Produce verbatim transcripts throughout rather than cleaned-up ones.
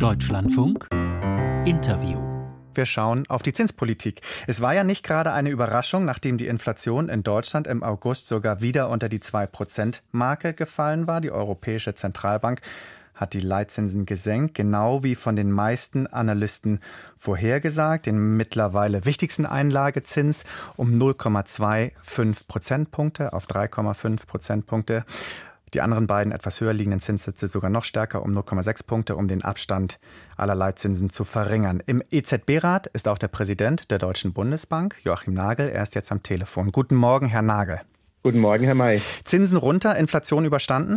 Deutschlandfunk Interview. Wir schauen auf die Zinspolitik. Es war ja nicht gerade eine Überraschung, nachdem die Inflation in Deutschland im August sogar wieder unter die zwei Prozent Marke gefallen war. Die Europäische Zentralbank hat die Leitzinsen gesenkt, genau wie von den meisten Analysten vorhergesagt. Den mittlerweile wichtigsten Einlagezins um null Komma fünfundzwanzig Prozentpunkte auf drei Komma fünf Prozentpunkte. Die anderen beiden etwas höher liegenden Zinssätze sogar noch stärker um null Komma sechs Punkte, um den Abstand aller Leitzinsen zu verringern. Im E Z B-Rat ist auch der Präsident der Deutschen Bundesbank, Joachim Nagel. Er ist jetzt am Telefon. Guten Morgen, Herr Nagel. Guten Morgen, Herr May. Zinsen runter, Inflation überstanden?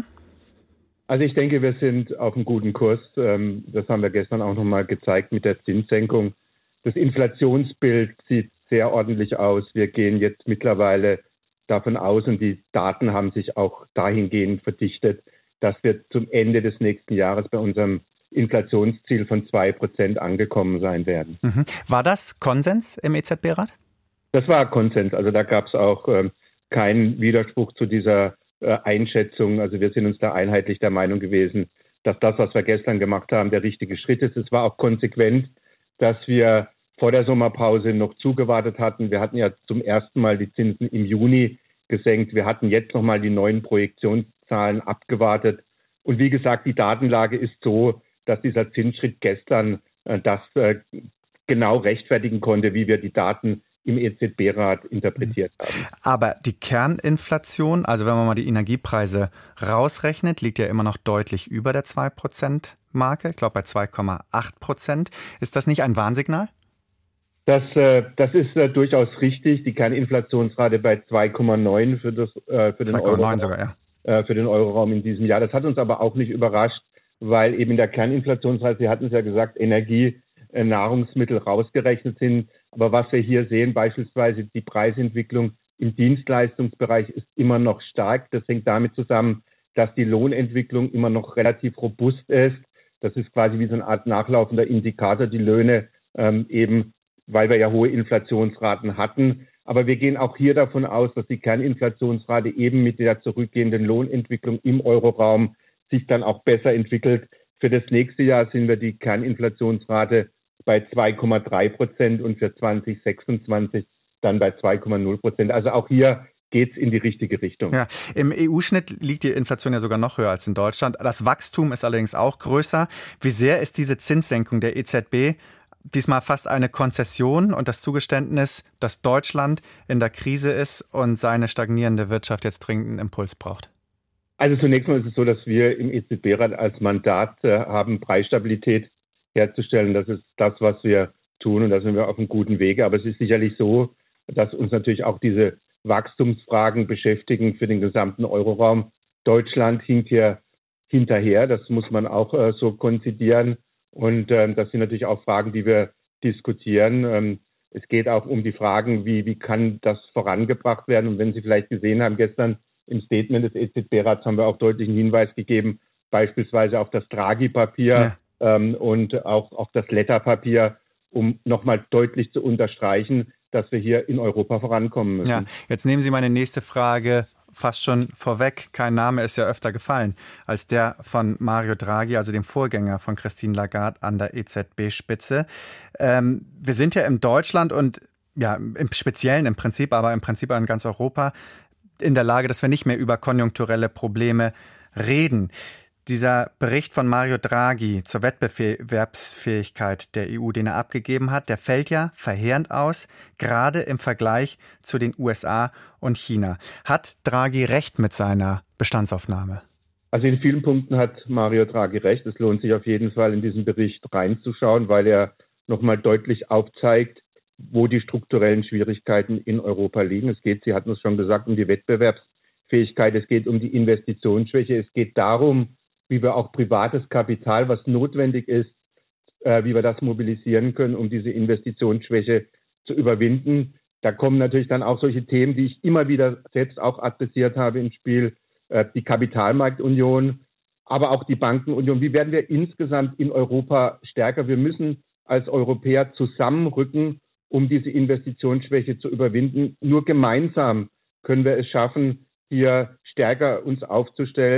Also ich denke, wir sind auf einem guten Kurs. Das haben wir gestern auch noch mal gezeigt mit der Zinssenkung. Das Inflationsbild sieht sehr ordentlich aus. Wir gehen jetzt mittlerweile davon aus, und die Daten haben sich auch dahingehend verdichtet, dass wir zum Ende des nächsten Jahres bei unserem Inflationsziel von zwei Prozent angekommen sein werden. Mhm. War das Konsens im E Z B-Rat? Das war Konsens. Also da gab es auch ähm, keinen Widerspruch zu dieser äh, Einschätzung. Also wir sind uns da einheitlich der Meinung gewesen, dass das, was wir gestern gemacht haben, der richtige Schritt ist. Es war auch konsequent, dass wir vor der Sommerpause noch zugewartet hatten. Wir hatten ja zum ersten Mal die Zinsen im Juni gesenkt. Wir hatten jetzt nochmal die neuen Projektionszahlen abgewartet. Und wie gesagt, die Datenlage ist so, dass dieser Zinsschritt gestern äh, das äh, genau rechtfertigen konnte, wie wir die Daten im E Z B-Rat interpretiert haben. Aber die Kerninflation, also wenn man mal die Energiepreise rausrechnet, liegt ja immer noch deutlich über der zwei Prozent Marke. Ich glaube bei zwei Komma acht Prozent. Ist das nicht ein Warnsignal? Das, äh, das ist äh, durchaus richtig. Die Kerninflationsrate bei zwei Komma neun für, das, äh, für, den Euro, sogar, ja. äh, für den Euroraum in diesem Jahr. Das hat uns aber auch nicht überrascht, weil eben in der Kerninflationsrate, Sie hatten es ja gesagt, Energie, äh, Nahrungsmittel rausgerechnet sind. Aber was wir hier sehen, beispielsweise die Preisentwicklung im Dienstleistungsbereich ist immer noch stark. Das hängt damit zusammen, dass die Lohnentwicklung immer noch relativ robust ist. Das ist quasi wie so eine Art nachlaufender Indikator, die Löhne ähm, eben, weil wir ja hohe Inflationsraten hatten. Aber wir gehen auch hier davon aus, dass die Kerninflationsrate eben mit der zurückgehenden Lohnentwicklung im Euroraum sich dann auch besser entwickelt. Für das nächste Jahr sind wir die Kerninflationsrate bei zwei Komma drei Prozent und für zwanzig sechsundzwanzig dann bei zwei Komma null Prozent. Also auch hier geht es in die richtige Richtung. Ja, im E U-Schnitt liegt die Inflation ja sogar noch höher als in Deutschland. Das Wachstum ist allerdings auch größer. Wie sehr ist diese Zinssenkung der E Z B diesmal fast eine Konzession und das Zugeständnis, dass Deutschland in der Krise ist und seine stagnierende Wirtschaft jetzt dringend einen Impuls braucht? Also zunächst mal ist es so, dass wir im E Z B-Rat als Mandat äh, haben, Preisstabilität herzustellen. Das ist das, was wir tun, und da sind wir auf einem guten Wege. Aber es ist sicherlich so, dass uns natürlich auch diese Wachstumsfragen beschäftigen für den gesamten Euroraum. Deutschland hinkt hier hinterher, das muss man auch äh, so konzidieren. Und ähm, das sind natürlich auch Fragen, die wir diskutieren. Ähm, es geht auch um die Fragen, wie, wie kann das vorangebracht werden. Und wenn Sie vielleicht gesehen haben, gestern im Statement des E Z B-Rats haben wir auch deutlichen Hinweis gegeben, beispielsweise auf das Draghi-Papier ja. ähm, und auch auf das Letter-Papier, um nochmal deutlich zu unterstreichen, dass wir hier in Europa vorankommen müssen. Ja, jetzt nehmen Sie meine nächste Frage fast schon vorweg. Kein Name ist ja öfter gefallen als der von Mario Draghi, also dem Vorgänger von Christine Lagarde an der E Z B-Spitze. Ähm, wir sind ja in Deutschland und ja im Speziellen im Prinzip, aber im Prinzip in ganz Europa in der Lage, dass wir nicht mehr über konjunkturelle Probleme reden. Dieser Bericht von Mario Draghi zur Wettbewerbsfähigkeit der E U, den er abgegeben hat, der fällt ja verheerend aus, gerade im Vergleich zu den U S A und China. Hat Draghi recht mit seiner Bestandsaufnahme? Also in vielen Punkten hat Mario Draghi recht. Es lohnt sich auf jeden Fall, in diesen Bericht reinzuschauen, weil er nochmal deutlich aufzeigt, wo die strukturellen Schwierigkeiten in Europa liegen. Es geht, Sie hatten es schon gesagt, um die Wettbewerbsfähigkeit, es geht um die Investitionsschwäche, es geht darum, wie wir auch privates Kapital, was notwendig ist, äh, wie wir das mobilisieren können, um diese Investitionsschwäche zu überwinden. Da kommen natürlich dann auch solche Themen, die ich immer wieder selbst auch adressiert habe ins Spiel, äh, die Kapitalmarktunion, aber auch die Bankenunion. Wie werden wir insgesamt in Europa stärker? Wir müssen als Europäer zusammenrücken, um diese Investitionsschwäche zu überwinden. Nur gemeinsam können wir es schaffen, hier stärker uns aufzustellen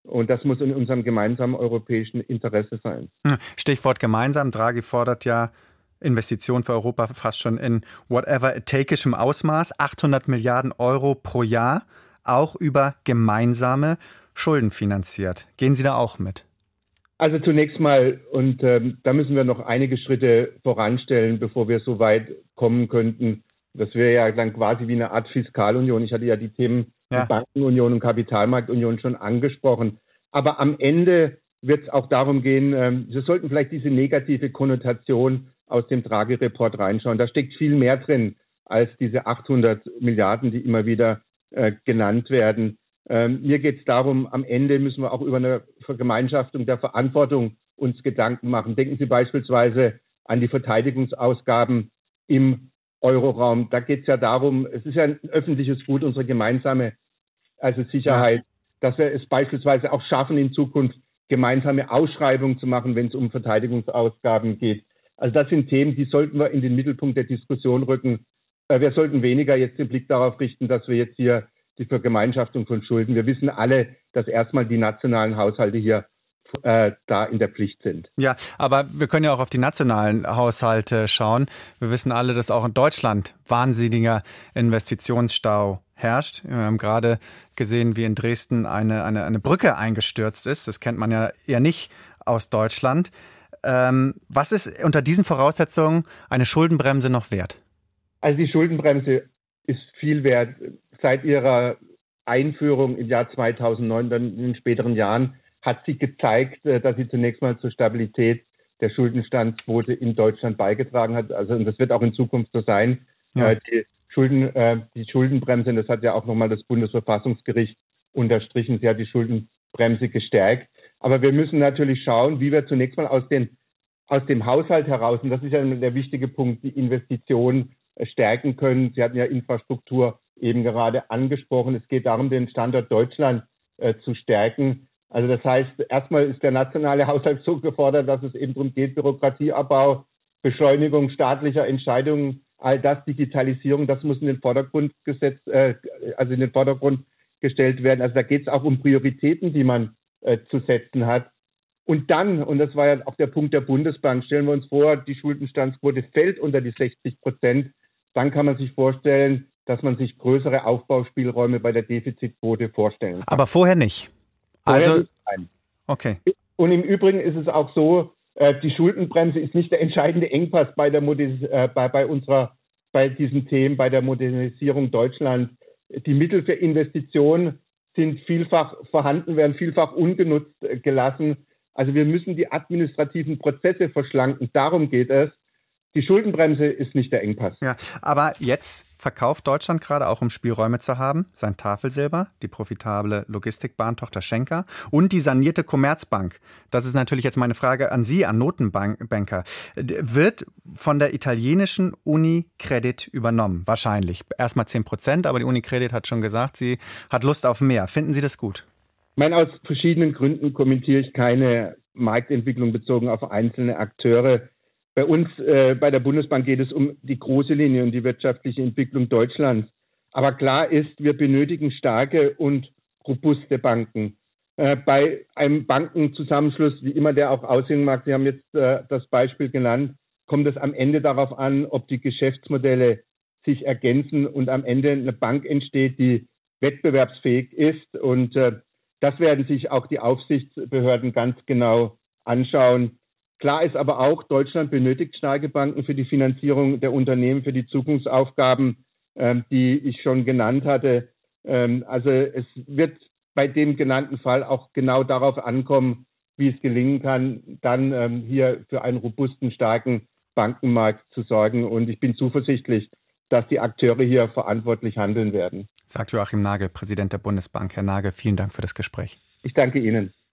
Und das muss in unserem gemeinsamen europäischen Interesse sein. Stichwort gemeinsam. Draghi fordert ja Investitionen für Europa fast schon in whatever it takeischem Ausmaß. achthundert Milliarden Euro pro Jahr, auch über gemeinsame Schulden finanziert. Gehen Sie da auch mit? Also zunächst mal, und ähm, da müssen wir noch einige Schritte voranstellen, bevor wir so weit kommen könnten. Das wäre ja dann quasi wie eine Art Fiskalunion. Ich hatte ja die Themen ja. Bankenunion und Kapitalmarktunion schon angesprochen. Aber am Ende wird es auch darum gehen, ähm, wir sollten vielleicht diese negative Konnotation aus dem Draghi-Report reinschauen. Da steckt viel mehr drin als diese achthundert Milliarden, die immer wieder äh, genannt werden. Ähm, mir geht es darum, am Ende müssen wir auch über eine Vergemeinschaftung der Verantwortung uns Gedanken machen. Denken Sie beispielsweise an die Verteidigungsausgaben im Euroraum. Da geht es ja darum, es ist ja ein öffentliches Gut, unsere gemeinsame also Sicherheit, ja. dass wir es beispielsweise auch schaffen, in Zukunft gemeinsame Ausschreibungen zu machen, wenn es um Verteidigungsausgaben geht. Also das sind Themen, die sollten wir in den Mittelpunkt der Diskussion rücken. Wir sollten weniger jetzt den Blick darauf richten, dass wir jetzt hier die Vergemeinschaftung von Schulden. Wir wissen alle, dass erstmal die nationalen Haushalte hier äh, da in der Pflicht sind. Ja, aber wir können ja auch auf die nationalen Haushalte schauen. Wir wissen alle, dass auch in Deutschland wahnsinniger Investitionsstau herrscht. Wir haben gerade gesehen, wie in Dresden eine, eine, eine Brücke eingestürzt ist. Das kennt man ja eher nicht aus Deutschland. Ähm, was ist unter diesen Voraussetzungen eine Schuldenbremse noch wert? Also die Schuldenbremse ist viel wert. Seit ihrer Einführung im Jahr zweitausendneun, dann in den späteren Jahren, hat sie gezeigt, dass sie zunächst mal zur Stabilität der Schuldenstandsquote in Deutschland beigetragen hat. Also und das wird auch in Zukunft so sein. Ja. Die, Schulden, die Schuldenbremse, das hat ja auch nochmal das Bundesverfassungsgericht unterstrichen, sie hat die Schuldenbremse gestärkt. Aber wir müssen natürlich schauen, wie wir zunächst mal aus, den, aus dem Haushalt heraus, und das ist ja der wichtige Punkt, die Investitionen stärken können. Sie hatten ja Infrastruktur eben gerade angesprochen. Es geht darum, den Standort Deutschland äh, zu stärken. Also das heißt, erstmal ist der nationale Haushalt so gefordert, dass es eben darum geht, Bürokratieabbau, Beschleunigung staatlicher Entscheidungen, all das, Digitalisierung, das muss in den Vordergrund gesetzt, äh, also in den Vordergrund gestellt werden. Also da geht es auch um Prioritäten, die man äh, zu setzen hat. Und dann, und das war ja auch der Punkt der Bundesbank, stellen wir uns vor, die Schuldenstandsquote fällt unter die sechzig Prozent, dann kann man sich vorstellen, dass man sich größere Aufbauspielräume bei der Defizitquote vorstellen kann. Aber vorher nicht. Vorher also, nicht sein. Okay. Und im Übrigen ist es auch so, äh, die Schuldenbremse ist nicht der entscheidende Engpass bei der Modernis- äh, bei, bei unserer, bei diesen Themen, bei der Modernisierung Deutschlands. Die Mittel für Investitionen sind vielfach vorhanden, werden vielfach ungenutzt äh, gelassen. Also wir müssen die administrativen Prozesse verschlanken. Darum geht es. Die Schuldenbremse ist nicht der Engpass. Ja, aber jetzt verkauft Deutschland gerade, auch um Spielräume zu haben, sein Tafelsilber, die profitable Logistikbahntochter Schenker und die sanierte Commerzbank. Das ist natürlich jetzt meine Frage an Sie, an Notenbanker. Wird von der italienischen Unicredit übernommen? Wahrscheinlich. Erstmal zehn Prozent, aber die Unicredit hat schon gesagt, sie hat Lust auf mehr. Finden Sie das gut? Ich meine, aus verschiedenen Gründen kommentiere ich keine Marktentwicklung bezogen auf einzelne Akteure. Bei uns, äh, bei der Bundesbank geht es um die große Linie und die wirtschaftliche Entwicklung Deutschlands. Aber klar ist, wir benötigen starke und robuste Banken. Äh, bei einem Bankenzusammenschluss, wie immer der auch aussehen mag, Sie haben jetzt äh, das Beispiel genannt, kommt es am Ende darauf an, ob die Geschäftsmodelle sich ergänzen und am Ende eine Bank entsteht, die wettbewerbsfähig ist. Und äh, das werden sich auch die Aufsichtsbehörden ganz genau anschauen. Klar ist aber auch, Deutschland benötigt starke Banken für die Finanzierung der Unternehmen, für die Zukunftsaufgaben, ähm, die ich schon genannt hatte. Ähm, also es wird bei dem genannten Fall auch genau darauf ankommen, wie es gelingen kann, dann ähm, hier für einen robusten, starken Bankenmarkt zu sorgen. Und ich bin zuversichtlich, dass die Akteure hier verantwortlich handeln werden. Sagt Joachim Nagel, Präsident der Bundesbank. Herr Nagel, vielen Dank für das Gespräch. Ich danke Ihnen.